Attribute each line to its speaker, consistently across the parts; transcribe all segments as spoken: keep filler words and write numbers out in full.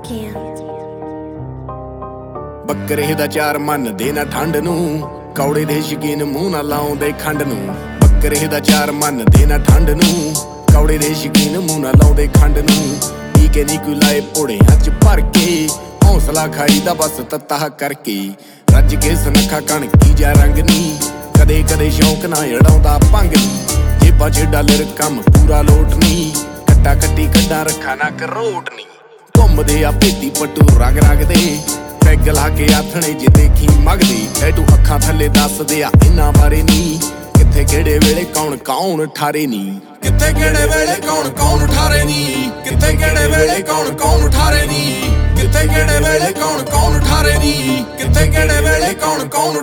Speaker 1: can't.
Speaker 2: ਬੱਕਰੇ ਦਾ ਚਾਰ ਮੰਨਦੇ ਨਾ ਠੰਡ ਨੂੰ, ਕੌੜੇ ਦੇ ਸ਼ਕੀਨ ਮੂੰਹ ਨਾ ਲਾਉਂਦੇ ਖੰਡ ਨੂੰ। ਬੱਕਰੇ ਦਾ ਚਾਰ ਮੰਨਦੇ ਨਾ ਠੰਡ ਨੂੰ, ਕੌੜੇ ਦੇ ਸ਼ਕੀਨ ਮੂੰਹ ਨਾ ਲਾਉਂਦੇ ਖੰਡ ਨੂੰ। ਪੀ ਕੇ ਨੀ ਕੋਈ ਲਾਏ ਭੋੜਿਆਂ ਚ ਭਰ ਕੇ, ਹੌਸਲਾ ਖਾਈ ਦਾ ਬਸ ਤੱਤਾ ਕਰਕੇ। ਰੱਜ ਕੇ ਸਨੱਖਾ ਕਣਕੀ ਜਾ ਰੰਗ ਨੀ, ਕਦੇ ਕਦੇ ਸ਼ੌਂਕ ਨਾ ਅੜਾਉਂਦਾ ਭੰਗ ਨੀ। ਜੇਬਾਂ ਚ ਡਾਲਰ ਕੰਮ ਪੂਰਾ ਲੋਟ ਨੀ, ਕੱਟਾ ਕੱਟੀ ਕੱਢਾਂ ਰੱਖਾਂ ਨਾ ਕਰੋਟ ਨੀ। ਘੁੰਮਦੇ ਆ ਭੇਤੀ ਪੱਟੂ ਰਗ ਰਗ ਦੇ, ਪੈਗ ਲਾ ਕੇ ਆਥਣੇ ਜੇ ਦੇਖੀ ਮਗਦੇ। ਟੈਟੂ ਅੱਖਾਂ ਥੱਲੇ ਦੱਸਦੇ ਆ ਇਹਨਾਂ ਬਾਰੇ ਨੀ, ਕਿੱਥੇ ਕਿਹੜੇ ਵੇਲੇ ਕੌਣ ਕੌਣ ਠਾਰੇ ਨੀ। ਕਿੱਥੇ ਕਿਹੜੇ ਵੇਲੇ ਕੌਣ ਕੌਣ ਠਾਰੇ ਨੀ, ਕਿੱਥੇ ਕਿਹੜੇ ਵੇਲੇ ਕੌਣ ਕੌਣ ਠਾਰੇ ਨੀ। ਕਿੱਥੇ ਕਿਹੜੇ ਵੇਲੇ ਕੌਣ ਕੌਣ ਠਾਰੇ ਨੀ, ਕਿੱਥੇ ਕਿਹੜੇ ਵੇਲੇ ਕੌਣ ਕੌਣ।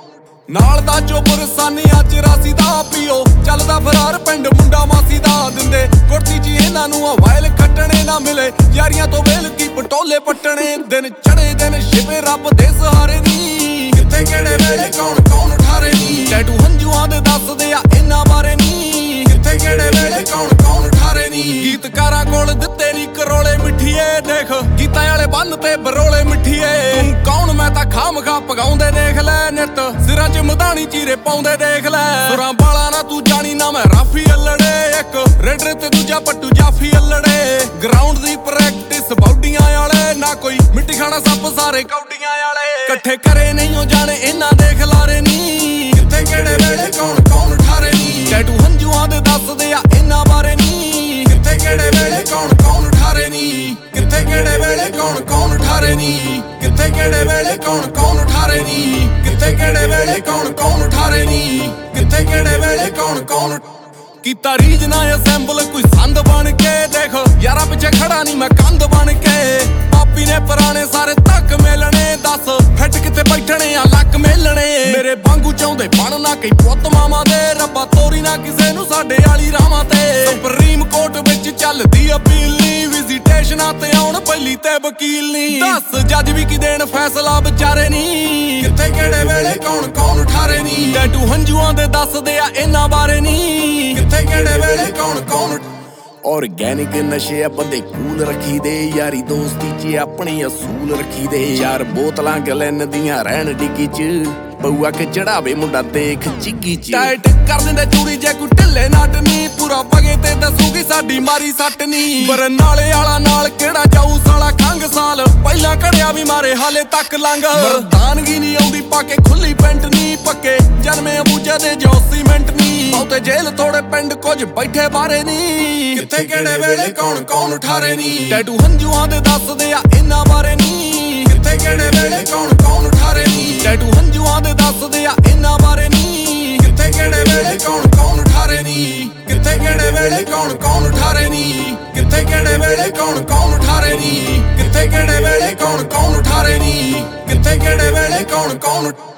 Speaker 2: ਨਾਲ ਦਾ ਚੋਬਰ ਸਾਨੀਆਂ ਚ ਰਾਸੀ ਦਾ ਪੀਓ, ਚੱਲਦਾ ਫਰਾਰ ਪਿੰਡ ਮੁੰਡਾ ਮਾਸੀ ਦਾ। ਦਿੰਦੇ ਕੁਰਸੀ ਜੀ ਇਹਨਾਂ ਨੂੰ ਵਾਇਲ ਖੱਟਣੇ ਨਾ ਮਿਲੇ, ਯਾਰੀਆਂ ਤੋਂ ਵੇਲ ਕੀ ਪਟੋਲੇ ਪੱਟਣੇ। ਦਿਨ ਚੜੇ ਦਿਨ ਛਿਪੇ ਰੱਬ ਦੇ ਸਹਾਰੇ ਨੀ, ਕਿੱਥੇ ਕਿਹੜੇ ਵੇਲੇ ਕੌਣ ਕੌਣ ਠਾਰੇ ਨੀ। ਟੈਟੂ ਹੰਝੂਆਂ ਦੇ ਦੱਸਦੇ ਆ ਇਹਨਾਂ ਬਾਰੇ ਨੀ, ਕਿੱਥੇ ਕਿਹੜੇ ਵੇਲੇ ਕੌਣ ਕੌਣ ਠਾਰੇ ਨੀ। ਗੀਤਕਾਰਾਂ ਕੋਲ ਦਿੱਤੇ ਨੀ ਕਰੋਲੇ ਮਿੱਠੀਏ, ਦੇਖ ਗੀਤਾਂ ਵਾਲੇ ਬੰਨ ਤੇ ਬਰੋਲੇ ਮਿੱਠੀਏ। ਤੂੰ ਕੌਣ ਮੈਂ ਤਾਂ ਖਾਮ ਖਾ ਪਗਾਉਂਦੇ ਦੇਖ ਲੈ ਨਿੱਤ, ਸਿਰਾਂ ਚ ਮਧਾਣੀ ਚੀਰੇ ਪਾਉਂਦੇ ਦੇਖ ਲੈ। ਸੁਰਾਂ ਬਾਲਾ ਨਾ ਤੂੰ ਜਾਣੀ ਨਾ ਮੈਂ ਰਾਫੀ ਅਲੜੇ, ਇੱਕ ਰੇਡਰ ਤੇ ਦੂਜਾ ਪੱਟੂ ਜਾਫੀ ਅਲੜੇ। ਗਰਾਊਂਡ ਦੀ ਪ੍ਰੈਕਟਿਸ ਬੌਡੀਆਂ ਵਾਲੇ, ਨਾ ਕੋਈ ਮਿੱਟੀ ਖਾਣਾ ਸੱਪ ਸਾਰੇ ਕੌਡੀਆਂ ਵਾਲੇ। ਇਕੱਠੇ ਕਰੇ ਨਹੀਂ ਹੋ ਜਾਣੇ ਇਹਨਾਂ ਦੇ ਖਿਲਾਰੇ ਨੀ, ਕਿੱਥੇ ਕਿਹੜੇ ਵੇਲੇ ਕੌਣ ਕੌਣ ਠਾਰੇ ਨੀ। ਟੈਟੂ ਹੰਝੂਆਂ ਦੇ ਦੱਸਦੇ ਆ ਇਹਨਾਂ ਬਾਰੇ ਨੀ, ਕਿੱਥੇ ਕਿਹੜੇ ਵੇਲੇ ਕੌਣ ਕੌਣ ਠਾਰੇ ਨੀ। ਕਿੱਥੇ ਕਿਹੜੇ ਵੇਲੇ ਕੌਣ ਕੌਣ ਠਾਰੇ ਨੀ, ਕਿੱਥੇ ਕਿਹੜੇ ਵੇਲੇ ਕੌਣ ਕੌਣ ਠਾਰੇ ਨੀ। ਕਿੱਥੇ ਕਿਹੜੇ ਵੇਲੇ ਕੌਣ ਕੌਣ ਠਾਰੇ ਨੀ, ਕਿੱਥੇ ਕਿਹੜੇ ਵੇਲੇ ਕੌਣ ਕੌਣ। ਕੀਤਾ ਰੀਜ ਨਾ ਅਸੈਂਬਲ ਕੋਈ ਸੰਦ ਬਣ ਕੇ, ਦੇਖ ਯਾਰਾਂ ਪਿੱਛੇ ਖੜਾ ਨੀ ਮੈਂ ਕੰਧ ਬਣ ਕੇ। ਪਾਪੀ ਨੇ ਪੁਰਾਣੇ ਸਾਰੇ ਤੱਕ ਮੇਲਣੇ, ਦੱਸ ਫਿੱਟ ਕਿੱਥੇ ਬੈਠਣੇ ਆ ਲੱਕ ਮੇਲਣੇ। ਮੇਰੇ ਵਾਂਗੂ ਚਾਹੁੰਦੇ ਬਣਨਾ ਕਈ ਪੁੱਤ ਮਾਮਾ ਦੇ, ਰੱਬਾ ਤੋਰੀ ਨਾ ਕਿਸੇ ਨੂੰ ਸਾਡੇ ਵਾਲੀ ਰਾਵਾਂ ਤੇ। ਸੁਪਰੀਮ ਕੋਰਟ ਵਿੱਚ ਚੱਲਦੀ ਅਪੀਲ ਨੀ, ਵਿਜ਼ੀਟੇਸ਼ਨਾਂ ਤੇ ਆਉਣ ਪਹਿਲੀ ਤੇ ਵਕੀਲ ਨੀ। ਦੱਸ ਜੱਜ ਵੀ ਕੀ ਦੇਣ ਫੈਸਲਾ ਵਿਚਾਰੇ ਨੀ, ਕਿੱਥੇ ਕਿਹੜੇ ਵੇਲੇ ਕੌਣ ਕੌਣ ਠਾਰੇ ਨੀ। ਟੈਟੂ ਹੰਝੂਆਂ ਦੇ ਦੱਸਦੇ ਆ ਇਹਨਾਂ ਬਾਰੇ ਨੀ, ਕਿੱਥੇ ਕਿਹੜੇ ਵੇਲੇ ਕੌਣ ਕੌਣ। ਔਰਗੈਨਿਕ ਨਸ਼ੇ ਆ ਬੰਦੇ ਕੂਲ ਰੱਖੀ ਦੇ, ਯਾਰੀ ਦੋਸਤੀ ਚ ਆਪਣੇ ਅਸੂਲ ਰੱਖੀ ਦੇ। ਚਾਰ ਬੋਤਲਾਂ ਗਲੈਨ ਦੀਆਂ ਰਹਿਣ ਡਿੱਗੀ ਚ, ਪਊਆ ਕੇ ਚੜਾਵੇ ਮੁੰਡਾ ਦੇਖ ਚਿੱਗੀ ਚ। ਟਾਈਟ ਕਰ ਦਿੰਦੇ ਚੂੜੀ ਜੇ ਕੋਈ ਢਿੱਲੇ ਨੱਟ ਨੀ, ਪੂਰਾ ਵਗੇ ਤੇ ਦੱਸੂਗੀ ਸਾਡੀ ਮਾਰੀ ਸੱਟ ਨੀ। ਪਰ ਨਾਲੇ ਵਾਲਾ ਨਾਲ ਕਿਹੜਾ ਜਾਊ ਸਾਲਾ ਖੰਗ ਸਾਲ, ਪਹਿਲਾਂ ਕੜਿਆ ਵੀ ਮਾਰੇ ਹਾਲੇ ਤੱਕ ਲੰਘ। ਮਰਦਾਨਗੀ ਨੀ ਆਉਂਦੀ ਪਾ ਕੇ ਖੁੱਲੀ ਪੈਂਟ ਨੀ, ਪੱਕੇ ਜਨਮੇ ਅਬੂਜਾ ਦੇ ਜੋ ਸੀਮੈਂਟ ਨੀ। ਬਹੁਤੇ ਜੇਲ੍ਹ ਥੋੜੇ ਪਿੰਡ ਕੁਝ ਬੈਠੇ ਬਾਰੇ ਨੀ, ਕਿੱਥੇ ਕਿਹੜੇ ਵੇਲੇ ਕੌਣ ਕੌਣ ਠਾਰੇ ਨੀ। ਟੈਟੂ ਹੰਝੂਆਂ ਦੇ ਦੱਸਦੇ ਆ ਇਹਨਾਂ ਬਾਰੇ ਨੀ, ਕਿੱਥੇ ਕਿਹੜੇ ਵੇਲੇ ਕੌਣ ਕੌਣ ਠਾਰੇ ਨੀ। ਟੈਟੂ ਹੰਝੂਆਂ ਦੇ ਦੱਸਦੇ ਆ ਇਹਨਾਂ ਬਾਰੇ ਨੀ, ਕਿੱਥੇ ਕਿਹੜੇ ਵੇਲੇ ਕੌਣ ਕੌਣ ਠਾਰੇ ਨੀ। ਕਿੱਥੇ ਕਿਹੜੇ ਵੇਲੇ ਕੌਣ ਕੌਣ ਠਾਰੇ ਨੀ, ਕਿੱਥੇ ਕਿਹੜੇ ਵੇਲੇ ਕੌਣ ਕੌਣ ਠਾਰੇ ਨੀ। ਕਿੱਥੇ ਕਿਹੜੇ ਵੇਲੇ ਕੌਣ ਕੌਣ ਠਾਰੇ ਨੀ, ਕਿੱਥੇ ਕਿਹੜੇ ਵੇਲੇ ਕੌਣ ਕੌਣ।